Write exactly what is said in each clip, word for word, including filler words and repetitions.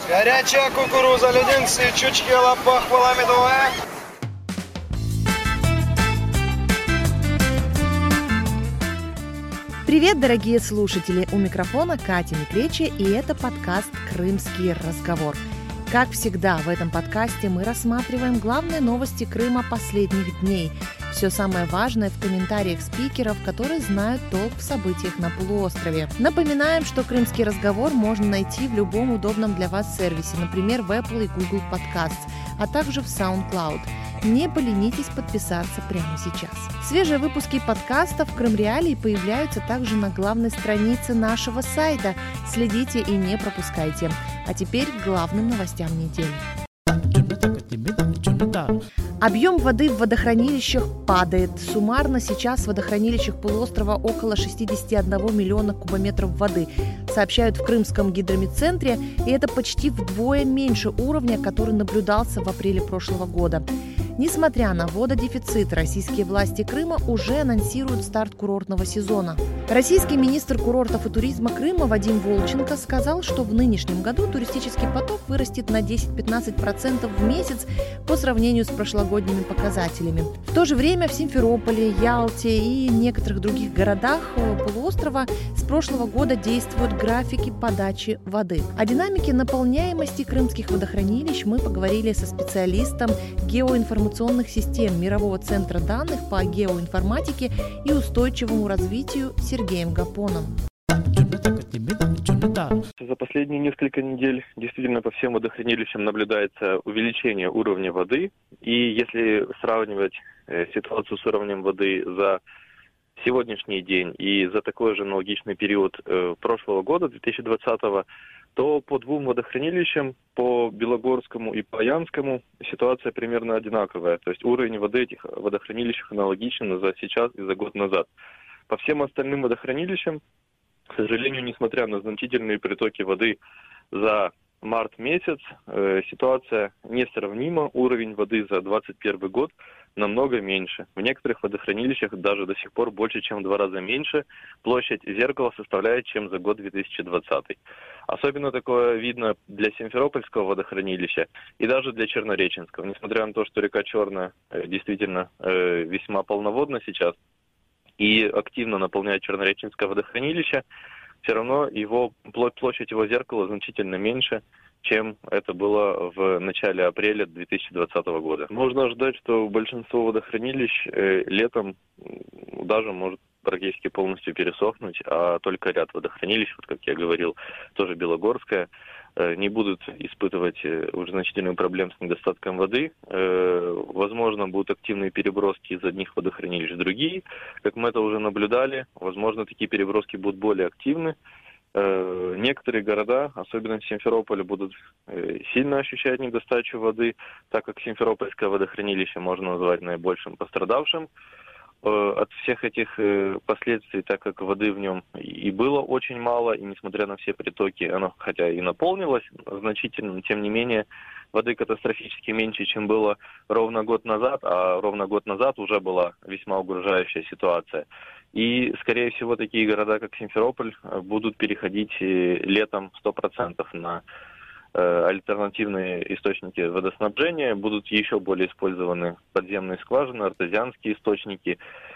Горячая кукуруза, леденцы, чучки, лапах, медовая. Привет, дорогие слушатели! У микрофона Катя Микречи, и это подкаст «Крымский разговор». Как всегда, в этом подкасте мы рассматриваем главные новости Крыма последних дней. Все самое важное в комментариях спикеров, которые знают толк в событиях на полуострове. Напоминаем, что «Крымский разговор» можно найти в любом удобном для вас сервисе, например, в Apple и Google Podcasts, а также в SoundCloud. Не поленитесь подписаться прямо сейчас. Свежие выпуски подкастов «Крым Реалии» появляются также на главной странице нашего сайта. Следите и не пропускайте. А теперь к главным новостям недели. Объем воды в водохранилищах падает. Суммарно сейчас в водохранилищах полуострова около шестьдесят один миллиона кубометров воды, сообщают в Крымском гидрометцентре, и это почти вдвое меньше уровня, который наблюдался в апреле прошлого года. Несмотря на вододефицит, российские власти Крыма уже анонсируют старт курортного сезона. Российский министр курортов и туризма Крыма Вадим Волченко сказал, что в нынешнем году туристический поток вырастет на десять-пятнадцать процентов в месяц по сравнению с прошлогодними показателями. В то же время в Симферополе, Ялте и некоторых других городах полуострова с прошлого года действуют графики подачи воды. О динамике наполняемости крымских водохранилищ мы поговорили со специалистом геоинформационных систем Мирового центра данных по геоинформатике и устойчивому развитию Сергеем Гапоном. За последние несколько недель действительно по всем водохранилищам наблюдается увеличение уровня воды. И если сравнивать э, ситуацию с уровнем воды за сегодняшний день и за такой же аналогичный период э, прошлого года, две тысячи двадцатого, то по двум водохранилищам, по Белогорскому и по Янскому, ситуация примерно одинаковая. То есть уровень воды этих водохранилищах аналогичен за сейчас и за год назад. По всем остальным водохранилищам, к сожалению, несмотря на значительные притоки воды за март месяц, э, ситуация несравнима. Уровень воды за двадцать первый год намного меньше. В некоторых водохранилищах даже до сих пор больше, чем в два раза меньше. Площадь зеркала составляет, чем за год две тысячи двадцатый. Особенно такое видно для Симферопольского водохранилища и даже для Чернореченского. Несмотря на то, что река Черная э, действительно э, весьма полноводна сейчас и активно наполняет Чернореченское водохранилище, все равно его площадь его зеркала значительно меньше, чем это было в начале апреля две тысячи двадцатого года. Можно ожидать, что большинство водохранилищ э, летом даже может практически полностью пересохнуть, а только ряд водохранилищ, вот как я говорил, тоже Белогорское, э, не будут испытывать э, уже значительную проблему с недостатком воды. Э, возможно, будут активные переброски из одних водохранилищ в другие. Как мы это уже наблюдали, возможно, такие переброски будут более активны. Э, некоторые города, особенно в Симферополе, будут э, сильно ощущать недостачу воды, так как Симферопольское водохранилище можно назвать наибольшим пострадавшим от всех этих последствий, так как воды в нем и было очень мало, и несмотря на все притоки, оно хотя и наполнилось значительно, но тем не менее воды катастрофически меньше, чем было ровно год назад, а ровно год назад уже была весьма угрожающая ситуация. И, скорее всего, такие города, как Симферополь, будут переходить летом сто процентов на альтернативные источники водоснабжения, будут еще более использованы подземные скважины, артезианские источники.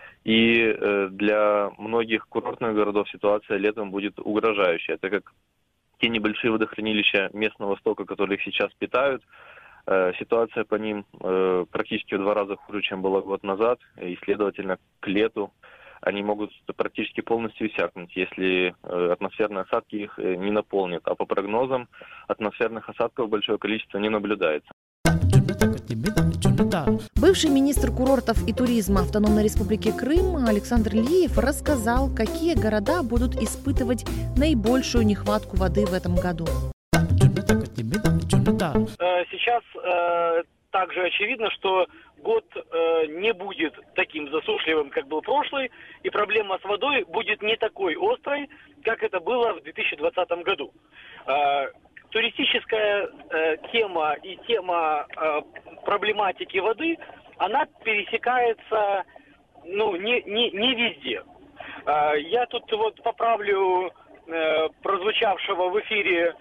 И для многих курортных городов ситуация летом будет угрожающая, так как те небольшие водохранилища местного стока, которые их сейчас питают, ситуация по ним практически в два раза хуже, чем была год назад, и, следовательно, к лету они могут практически полностью иссякнуть, если атмосферные осадки их не наполнят. А по прогнозам, атмосферных осадков большое количество не наблюдается. Бывший министр курортов и туризма Автономной Республики Крым Александр Лиев рассказал, какие города будут испытывать наибольшую нехватку воды в этом году. Сейчас э, также очевидно, что год э, не будет таким засушливым, как был прошлый, и проблема с водой будет не такой острой, как это было в две тысячи двадцатом году. Э, туристическая э, тема и тема э, проблематики воды, она пересекается, ну, не, не, не везде. Э, я тут вот поправлю э, прозвучавшего в эфире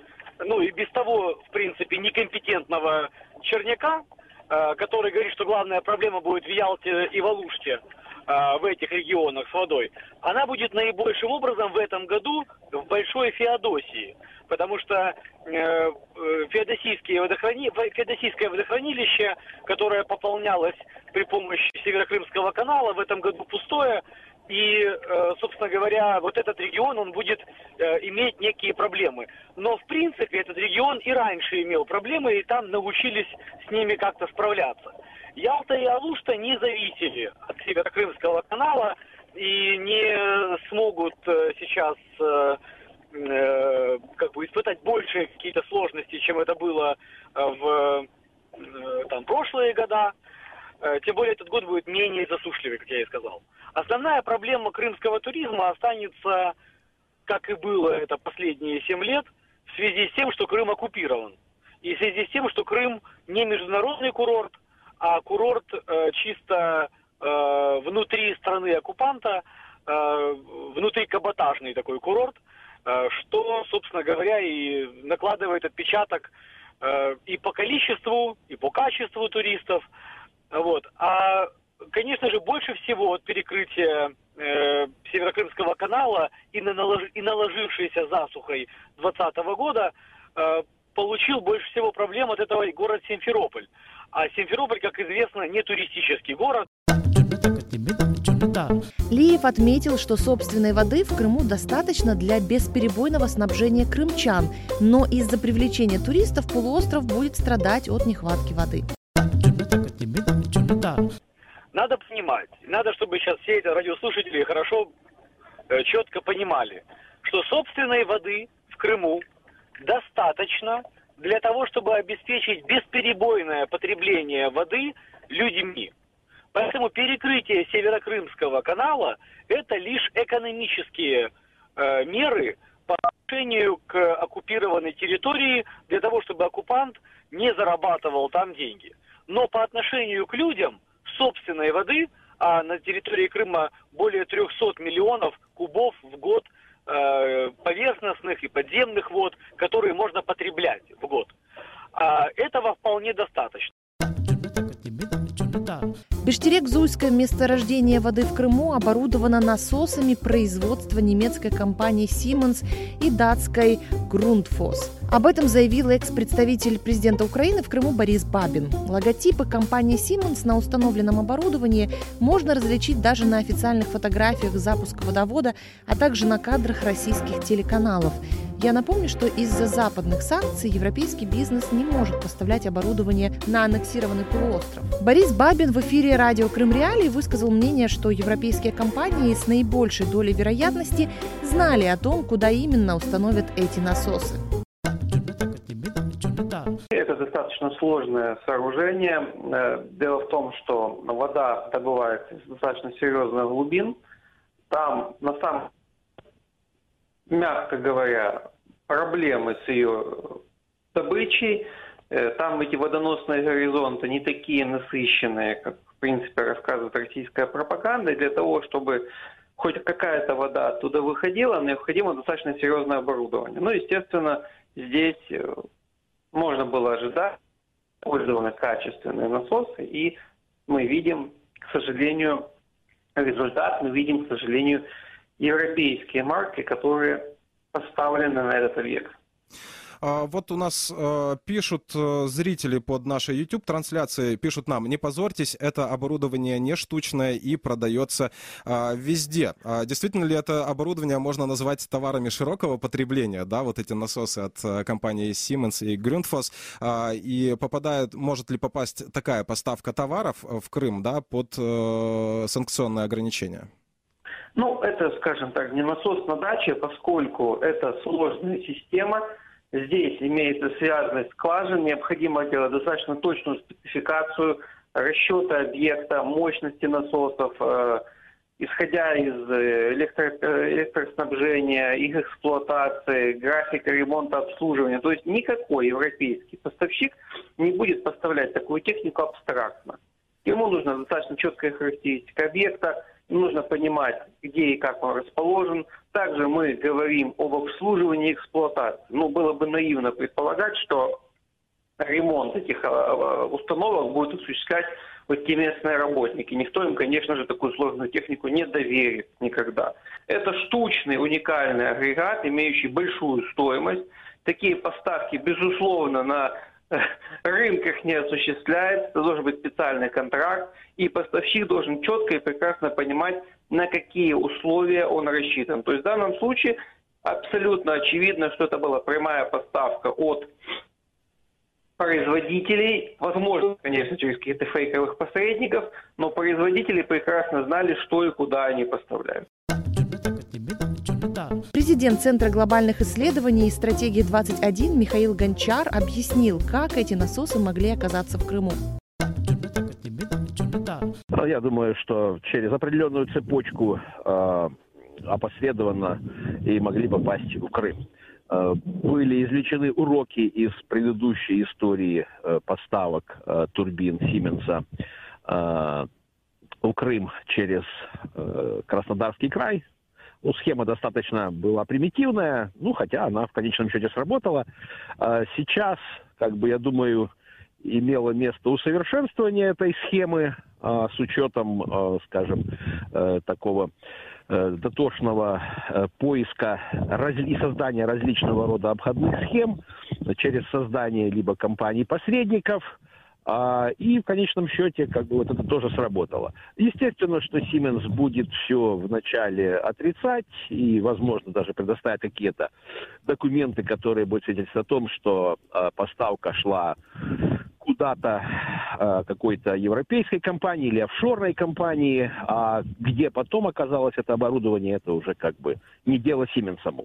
ну и без того, в принципе, некомпетентного Черняка, э, который говорит, что главная проблема будет в Ялте и в Алуште, э, в этих регионах с водой, она будет наибольшим образом в этом году в Большой Феодосии. Потому что э, феодосийские водохрани... феодосийское водохранилище, которое пополнялось при помощи Северокрымского канала, в этом году пустое. И, э, собственно говоря, вот этот регион, он будет э, иметь некие проблемы. Но, в принципе, этот регион и раньше имел проблемы, и там научились с ними как-то справляться. Ялта и Алушта не зависели от Северокрымского канала и не смогут э, сейчас... Э, как бы испытать больше какие-то сложности, чем это было в там, прошлые года. Тем более этот год будет менее засушливый, как я и сказал. Основная проблема крымского туризма останется, как и было это последние семь лет, в связи с тем, что Крым оккупирован. И в связи с тем, что Крым не международный курорт, а курорт э, чисто э, внутри страны оккупанта, э, внутри каботажный такой курорт, что, собственно говоря, и накладывает отпечаток э, и по количеству, и по качеству туристов. Вот. А, конечно же, больше всего от перекрытия э, Северокрымского канала и, на налож... и наложившейся засухой двадцатого года э, получил больше всего проблем от этого город Симферополь. А Симферополь, как известно, не туристический город. Лиев отметил, что собственной воды в Крыму достаточно для бесперебойного снабжения крымчан, но из-за привлечения туристов полуостров будет страдать от нехватки воды. Надо понимать, надо, чтобы сейчас все эти радиослушатели хорошо, э, четко понимали, что собственной воды в Крыму достаточно для того, чтобы обеспечить бесперебойное потребление воды людьми. Поэтому перекрытие Северокрымского канала – это лишь экономические э, меры по отношению к оккупированной территории для того, чтобы оккупант не зарабатывал там деньги. Но по отношению к людям собственной воды, а на территории Крыма более трехсот миллионов кубов в год э, поверхностных и подземных вод, которые можно потреблять в год, а этого вполне достаточно. Бештерек-Зуйское месторождение воды в Крыму оборудовано насосами производства немецкой компании Siemens и датской Grundfos. Об этом заявил экс-представитель президента Украины в Крыму Борис Бабин. Логотипы компании Siemens на установленном оборудовании можно различить даже на официальных фотографиях запуска водовода, а также на кадрах российских телеканалов. Я напомню, что из-за западных санкций европейский бизнес не может поставлять оборудование на аннексированный полуостров. Борис Бабин в эфире радио Крым Реалии высказал мнение, что европейские компании с наибольшей долей вероятности знали о том, куда именно установят эти насосы. Это достаточно сложное сооружение. Дело в том, что вода добывается из достаточно серьезных глубин. Там, на самом мягко говоря, проблемы с ее добычей. Там эти водоносные горизонты не такие насыщенные, как, в принципе, рассказывает российская пропаганда. И для того, чтобы хоть какая-то вода оттуда выходила, необходимо достаточно серьезное оборудование. Ну, естественно, здесь можно было ожидать использованы качественные насосы, и мы видим, к сожалению, результат, мы видим, к сожалению, европейские марки, которые поставлены на этот объект. Вот у нас э, пишут э, зрители под нашей YouTube-трансляцией, пишут нам: не позорьтесь, это оборудование не штучное и продается э, везде. А действительно ли это оборудование можно назвать товарами широкого потребления, да, вот эти насосы от э, компании Siemens и Grundfos, э, и попадает, может ли попасть такая поставка товаров в Крым, да, под э, санкционные ограничения? Ну, это, скажем так, не насос на даче, поскольку это сложная система. Здесь имеется связанность скважин, необходимо делать достаточно точную спецификацию расчета объекта, мощности насосов, э, исходя из электро, электроснабжения, их эксплуатации, графика ремонта, обслуживания. То есть никакой европейский поставщик не будет поставлять такую технику абстрактно. Ему нужна достаточно четкая характеристика объекта, нужно понимать, где и как он расположен. Также мы говорим об обслуживании и эксплуатации. Ну, было бы наивно предполагать, что ремонт этих установок будут осуществлять вот те местные работники. Никто им, конечно же, такую сложную технику не доверит никогда. Это штучный, уникальный агрегат, имеющий большую стоимость. Такие поставки, безусловно, на рынках не осуществляется. Это должен быть специальный контракт. И поставщик должен четко и прекрасно понимать, на какие условия он рассчитан. То есть в данном случае абсолютно очевидно, что это была прямая поставка от производителей, возможно, конечно, через каких-то фейковых посредников, но производители прекрасно знали, что и куда они поставляют. Президент Центра глобальных исследований и стратегии двадцать один Михаил Гончар объяснил, как эти насосы могли оказаться в Крыму. Я думаю, что через определенную цепочку э, опосредованно и могли попасть в Крым. Э, были извлечены уроки из предыдущей истории э, поставок э, турбин Сименса э, в Крым через э, Краснодарский край. Ну, схема достаточно была примитивная, ну, хотя она в конечном счете сработала. Э, сейчас, как бы, я думаю, имело место усовершенствование этой схемы а, с учетом, а, скажем, а, такого а, дотошного а, поиска раз... и создания различного рода обходных схем через создание либо компаний-посредников, а, и в конечном счете как бы вот это тоже сработало. Естественно, что Siemens будет все вначале отрицать и, возможно, даже предоставить какие-то документы, которые будут свидетельствовать о том, что а, поставка шла куда-то э, какой-то европейской компании или офшорной компании, а где потом оказалось это оборудование, это уже как бы не дело Siemens самому.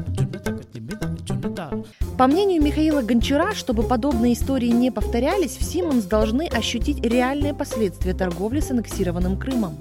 По мнению Михаила Гончара, чтобы подобные истории не повторялись, в Siemens должны ощутить реальные последствия торговли с аннексированным Крымом.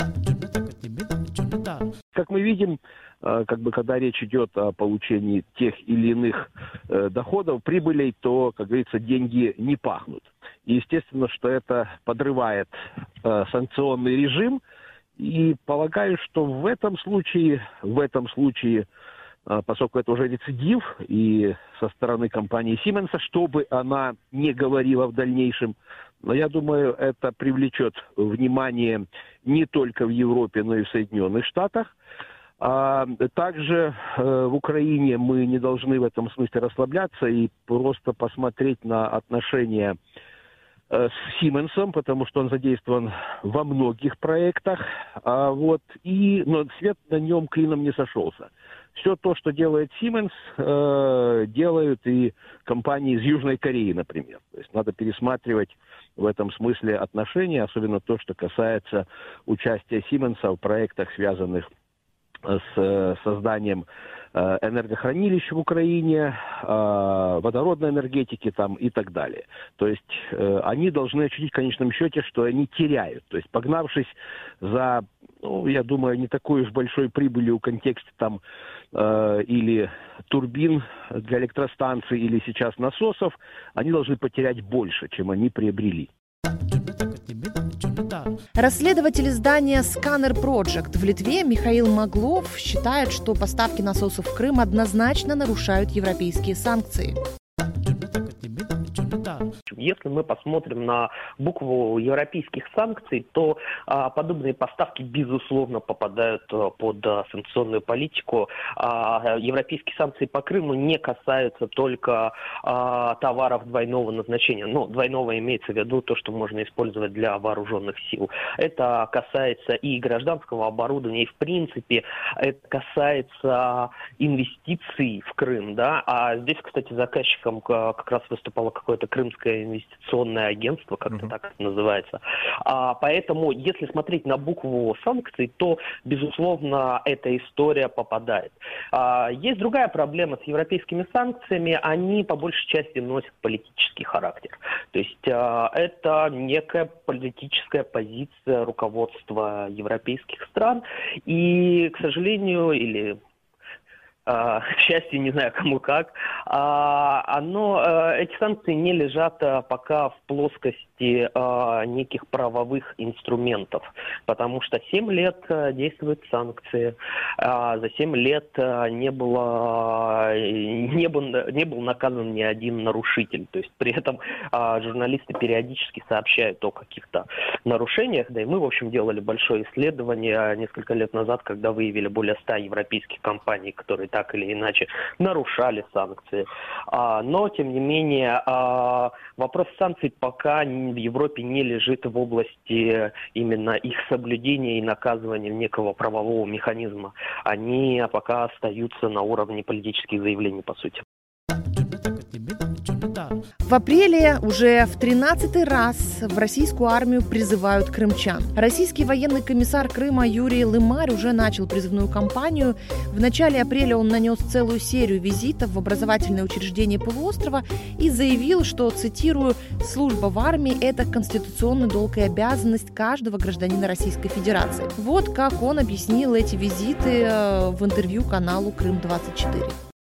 Как мы видим, как бы, когда речь идет о получении тех или иных э, доходов, прибылей, то, как говорится, деньги не пахнут. И естественно, что это подрывает э, санкционный режим. И полагаю, что в этом случае, в этом случае, э, поскольку это уже рецидив, и со стороны компании Siemens, чтобы она не говорила в дальнейшем, но я думаю, это привлечет внимание не только в Европе, но и в Соединенных Штатах. А также э, в Украине мы не должны в этом смысле расслабляться и просто посмотреть на отношения э, с Siemens, потому что он задействован во многих проектах, а, вот, и, но свет на нем клином не сошелся. Все то, что делает Siemens, э, делают и компании из Южной Кореи, например. То есть надо пересматривать в этом смысле отношения, особенно то, что касается участия Siemens в проектах, связанных с созданием э, энергохранилищ в Украине, э, водородной энергетики там и так далее. То есть э, они должны ощутить в конечном счете, что они теряют. То есть погнавшись за, ну, я думаю, не такой уж большой прибылью в контексте там э, или турбин для электростанций, или сейчас насосов, они должны потерять больше, чем они приобрели. Расследователь издания Scanner Project в Литве Михаил Маглов считает, что поставки насосов в Крым однозначно нарушают европейские санкции. Если мы посмотрим на букву европейских санкций, то а, подобные поставки, безусловно, попадают а, под а, санкционную политику. А, европейские санкции по Крыму не касаются только а, товаров двойного назначения. Ну, двойного имеется в виду то, что можно использовать для вооруженных сил. Это касается и гражданского оборудования, и, в принципе, это касается инвестиций в Крым. Да? А здесь, кстати, заказчиком как раз выступало какое-то крымское инвестиционное агентство, как-то mm-hmm. так это называется. А, поэтому, если смотреть на букву санкций, то, безусловно, эта история попадает. А, есть другая проблема с европейскими санкциями. Они, по большей части, носят политический характер. То есть, а, это некая политическая позиция руководства европейских стран. И, к сожалению, или... к счастью, не знаю кому как, оно, эти санкции не лежат пока в плоскости неких правовых инструментов, потому что семь лет действуют санкции, за семь лет не было, не был, не был наказан ни один нарушитель, то есть при этом журналисты периодически сообщают о каких-то нарушениях, да и мы, в общем, делали большое исследование несколько лет назад, когда выявили более ста европейских компаний, которые так или иначе нарушали санкции. Но, тем не менее, вопрос санкций пока в Европе не лежит в области именно их соблюдения и наказывания некого правового механизма. Они пока остаются на уровне политических заявлений, по сути. В апреле уже в тринадцатый раз в российскую армию призывают крымчан. Российский военный комиссар Крыма Юрий Лымарь уже начал призывную кампанию. В начале апреля он нанес целую серию визитов в образовательные учреждения полуострова и заявил, что, цитирую, «служба в армии – это конституционный долг и обязанность каждого гражданина Российской Федерации». Вот как он объяснил эти визиты в интервью каналу Крым двадцать четыре.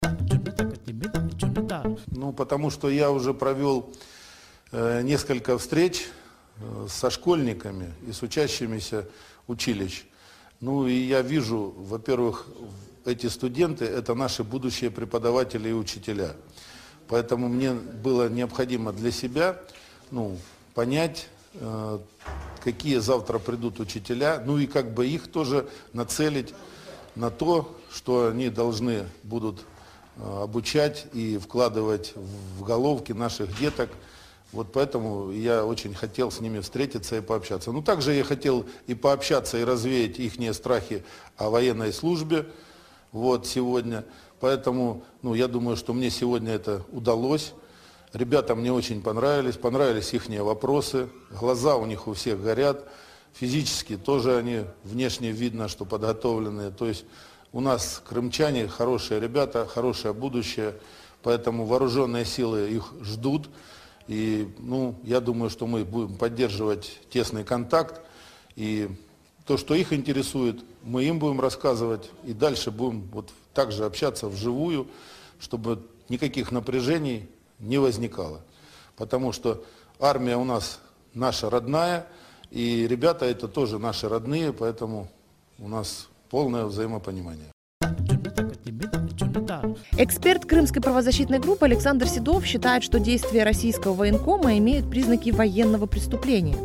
Ну, потому что я уже провел э, несколько встреч э, со школьниками и с учащимися училищ. Ну, и я вижу, во-первых, эти студенты – это наши будущие преподаватели и учителя. Поэтому мне было необходимо для себя, ну, понять, э, какие завтра придут учителя, ну и как бы их тоже нацелить на то, что они должны будут обучать и вкладывать в головки наших деток. Вот поэтому я очень хотел с ними встретиться и пообщаться. Ну, также я хотел и пообщаться, и развеять ихние страхи о военной службе вот сегодня. Поэтому, ну, я думаю, что мне сегодня это удалось. Ребята мне очень понравились, понравились ихние вопросы. Глаза у них у всех горят. Физически тоже они внешне видно, что подготовленные. То есть у нас крымчане хорошие ребята, хорошее будущее, поэтому вооруженные силы их ждут. И, ну, я думаю, что мы будем поддерживать тесный контакт. И то, что их интересует, мы им будем рассказывать. И дальше будем вот так же общаться вживую, чтобы никаких напряжений не возникало. Потому что армия у нас наша родная, и ребята это тоже наши родные, поэтому у нас полное взаимопонимание. Эксперт Крымской правозащитной группы Александр Седов считает, что действия российского военкома имеют признаки военного преступления.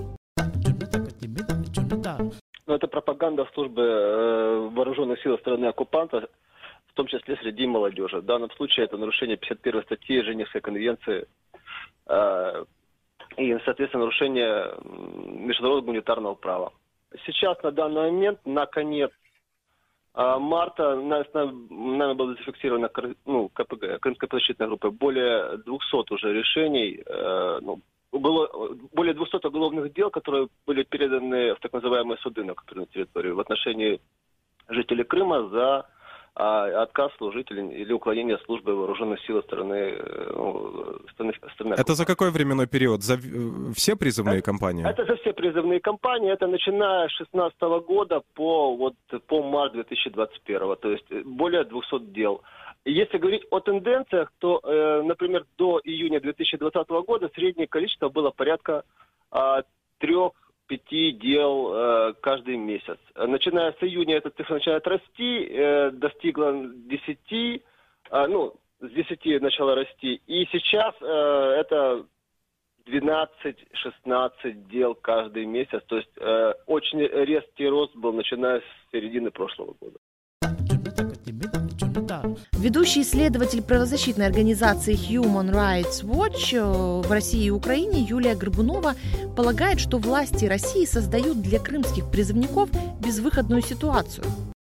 Но это пропаганда службы э, вооруженных сил стороны оккупанта, в том числе среди молодежи. В данном случае это нарушение пятьдесят первой статьи Женевской конвенции э, и, соответственно, нарушение международного гуманитарного права. Сейчас, на данный момент, на конец марта нами было зафиксировано, ну, КПГ, Крымской правозащитной группы, более двухсот уже решений, э, ну, было более двухсот уголовных дел, которые были переданы в так называемые суды на оккупированной территории в отношении жителей Крыма за а, отказ служить или, или уклонение от службы вооруженных сил стороны, ну, стороны, стороны. Это за какой временной период? За все призывные это, кампании? Это за все призывные кампании. Это начиная с шестнадцатого года по, вот, по март две тысячи двадцать первого. То есть более двухсот дел. Если говорить о тенденциях, то, э, например, до июня две тысячи двадцатого года среднее количество было порядка э, трех-пяти дел э, каждый месяц. Начиная с июня эта цифра начинает расти, э, достигла десяти, э, ну, с десяти начала расти. И сейчас э, это двенадцать-шестнадцать дел каждый месяц. То есть э, очень резкий рост был, начиная с середины прошлого года. Ведущий исследователь правозащитной организации Human Rights Watch в России и Украине Юлия Горбунова полагает, что власти России создают для крымских призывников безвыходную ситуацию.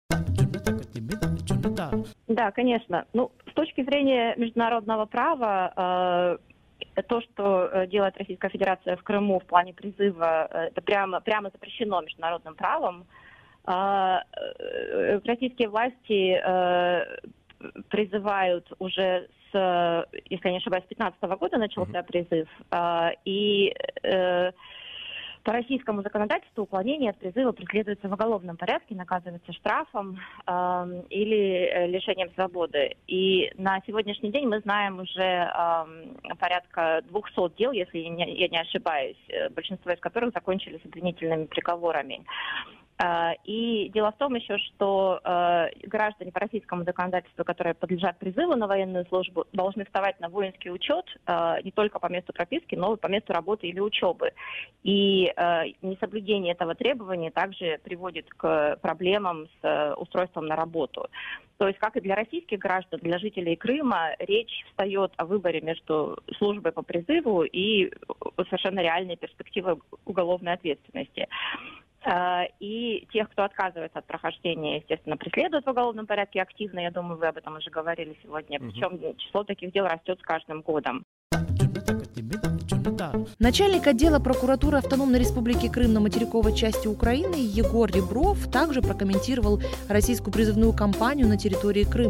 Да, конечно. Ну, с точки зрения международного права, э, то, что делает Российская Федерация в Крыму в плане призыва, это прямо, прямо запрещено международным правом. Э, российские власти э, призывают уже с, если я не ошибаюсь, с две тысячи пятнадцатого года начался mm-hmm. призыв. Э, и э, По российскому законодательству уклонение от призыва преследуется в уголовном порядке, наказывается штрафом э, или лишением свободы. И на сегодняшний день мы знаем уже э, порядка двухсот дел, если я не, я не ошибаюсь, большинство из которых закончились обвинительными приговорами. И дело в том еще, что э, граждане по российскому законодательству, которые подлежат призыву на военную службу, должны вставать на воинский учет э, не только по месту прописки, но и по месту работы или учебы. И э, несоблюдение этого требования также приводит к проблемам с э, устройством на работу. То есть, как и для российских граждан, для жителей Крыма речь встает о выборе между службой по призыву и совершенно реальной перспективой уголовной ответственности. И тех, кто отказывается от прохождения, естественно, преследуют в уголовном порядке активно. Я думаю, вы об этом уже говорили сегодня. Причем число таких дел растет с каждым годом. Начальник отдела прокуратуры Автономной Республики Крым на материковой части Украины Егор Ребров также прокомментировал российскую призывную кампанию на территории Крыма.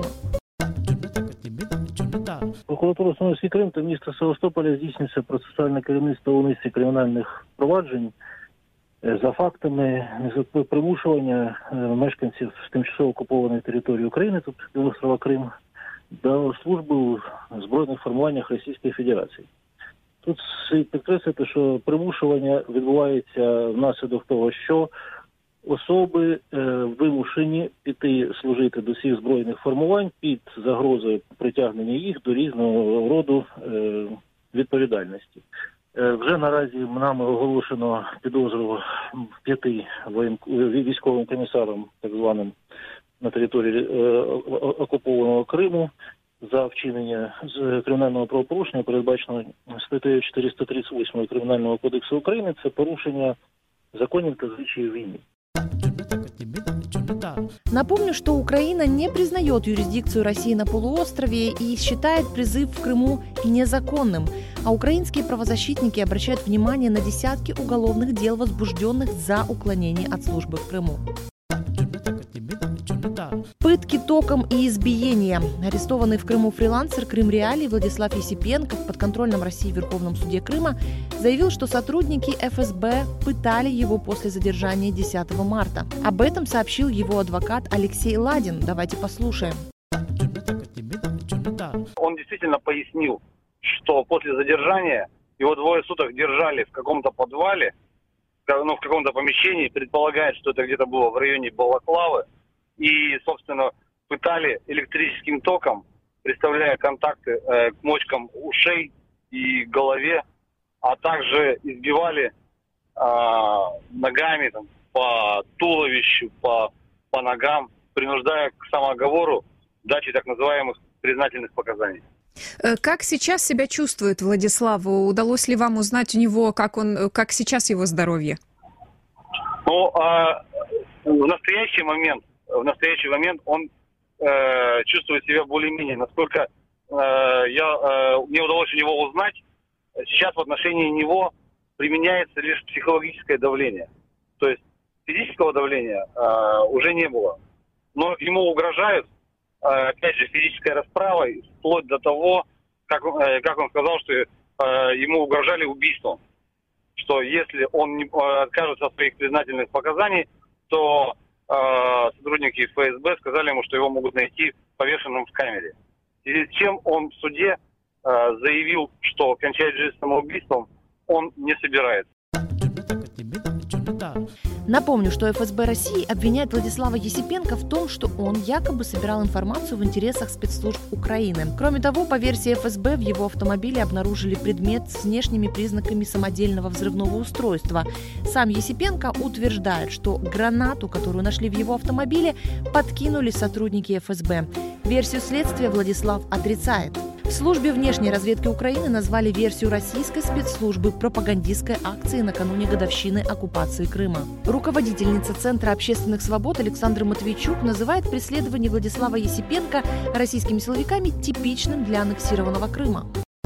Прокуратура Автономної Крим та міста Севастополя здійснюється процесуальне керівництво у низці кримінальних проваджень за фактами примушування мешканців тимчасово окупованої території України, тобто півострова Крим, до служби у збройних формуваннях Російської Федерації. Тут слід підкреслити, що примушування відбувається внаслідок того, що особи е, вимушені піти служити до всіх збройних формувань під загрозою притягнення їх до різного роду е, відповідальності. Е, вже наразі нами оголошено підозру п'яти воєн... військовим комісарам, так званим, на території е, окупованого Криму за вчинення з кримінального правопорушення, передбаченого статтею чотириста тридцять вісім Кримінального кодексу України, це порушення законів та звичаїв війни. Напомню, что Украина не признает юрисдикцию России на полуострове и считает призыв в Крыму незаконным, а украинские правозащитники обращают внимание на десятки уголовных дел, возбужденных за уклонение от службы в Крыму. Пытки током и избиения. Арестованный в Крыму фрилансер Крым Реалии Владислав Есипенко в подконтрольном России Верховном суде Крыма заявил, что сотрудники эф эс бэ пытали его после задержания десятого марта. Об этом сообщил его адвокат Алексей Ладин. Давайте послушаем. Он действительно пояснил, что после задержания его двое суток держали в каком-то подвале, ну, в каком-то помещении, предполагает, что это где-то было в районе Балаклавы, и, собственно, пытали электрическим током, представляя контакты э, к мочкам ушей и голове, а также избивали э, ногами там, по туловищу, по, по ногам, принуждая к самооговору, даче так называемых признательных показаний. Как сейчас себя чувствует Владислав? Удалось ли вам узнать у него, как он, как сейчас его здоровье? Ну, э, в настоящий момент, в настоящий момент он э, чувствует себя более-менее. Насколько э, я, э, мне удалось у него узнать, сейчас в отношении него применяется лишь психологическое давление. То есть физического давления э, уже не было. Но ему угрожают, э, опять же, физической расправой, вплоть до того, как, э, как он сказал, что э, ему угрожали убийством. Что если он не, э, откажется от своих признательных показаний, то э, сотрудники эф эс бэ сказали ему, что его могут найти повешенным в камере. И с чем он в суде э, заявил, что кончать жизнь самоубийством он не собирается. Напомню, что эф эс бэ России обвиняет Владислава Есипенко в том, что он якобы собирал информацию в интересах спецслужб Украины. Кроме того, по версии эф эс бэ, в его автомобиле обнаружили предмет с внешними признаками самодельного взрывного устройства. Сам Есипенко утверждает, что гранату, которую нашли в его автомобиле, подкинули сотрудники эф эс бэ. Версию следствия Владислав отрицает. В службе внешней разведки Украины назвали версию российской спецслужбы пропагандистской акции накануне годовщины оккупации Крыма. Руководительница Центра общественных свобод Александра Матвейчук называет преследование Владислава Есипенко российскими силовиками типичным для аннексированного Крыма.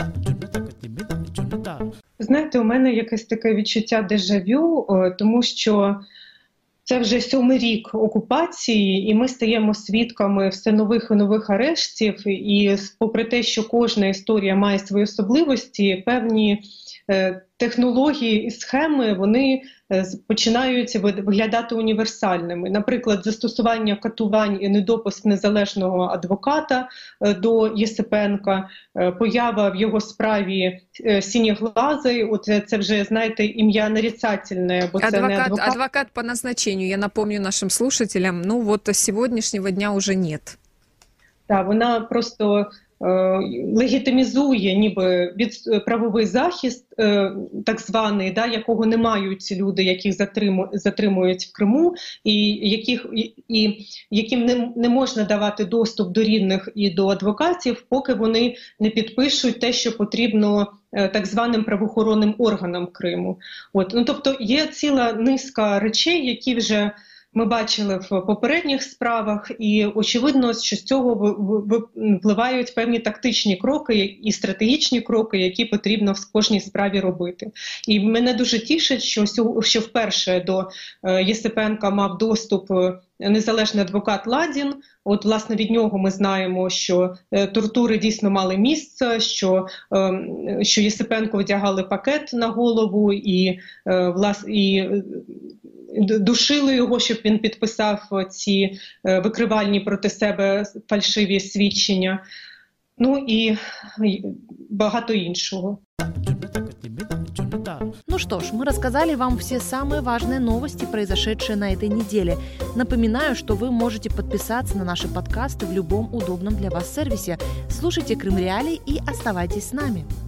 Знаєте, у мене якесь таке відчуття дежавю, тому що це вже сьомий рік окупації, і ми стаємо свідками все нових і нових арештів. І попри те, що кожна історія має свої особливості, певні е, технології і схеми, вони починають виглядати універсальними. Наприклад, застосування катувань і недопуск незалежного адвоката до Єсипенка, поява в його справі Синеглазої, от це вже, знаєте, ім'я нарицательне, бо це адвокат, не адвокат. Адвокат по назначению, я напомню нашим слушателям, ну вот с сегодняшнего дня уже нет. Так, вона просто легітимізує ніби від правовий захист, так званий, да, якого не мають люди, яких затримують в Криму, і, яких, і яким не, не можна давати доступ до рідних і до адвокатів, поки вони не підпишуть те, що потрібно так званим правоохоронним органам Криму. От, ну, тобто є ціла низка речей, які вже ми бачили в попередніх справах, і очевидно, що з цього впливають певні тактичні кроки і стратегічні кроки, які потрібно в кожній справі робити. І мене дуже тішить, що, що вперше до Єсипенка мав доступ незалежний адвокат Ладін. От, власне, від нього ми знаємо, що е, тортури дійсно мали місце, що, е, що Єсипенко одягали пакет на голову і, е, влас, і е, душили його, щоб він підписав ці е, викривальні проти себе фальшиві свідчення. Ну и багато іншого. Ну что ж, мы рассказали вам все самые важные новости, произошедшие на этой неделе. Напоминаю, что вы можете подписаться на наши подкасты в любом удобном для вас сервисе. Слушайте Крым Реалии и оставайтесь с нами.